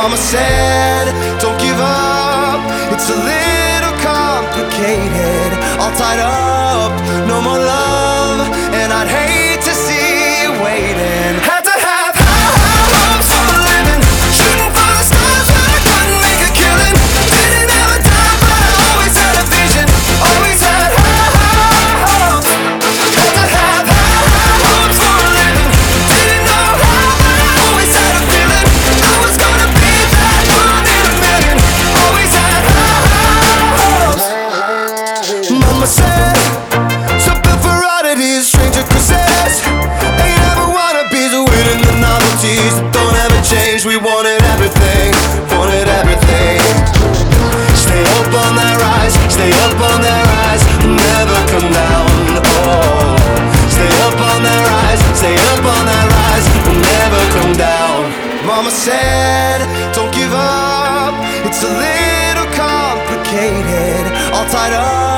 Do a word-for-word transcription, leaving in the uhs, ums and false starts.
Mama said, don't give up, it's a little complicated. All tied up, no more love, and I'd hate to see you waiting. Had to have high, high hopes for a living, shooting for the stars when I couldn't make a killing. Didn't have a time, but I always had a vision, always had high, high hopes. Had to have high, high hopes for a living, didn't know how, but I always had a feeling I was gonna be that one in a million. Always had high, high hopes. Mama said, something for oddities, stranger kisses. Ain't ever wannabes, winning the novelties that don't ever change. We wanted everything, wanted everything. Stay up on that rise, stay up on that rise, never come down. Oh, stay up on that rise, stay up on that rise, never come down. Mama said, don't give up, it's a little complicated. All tied up,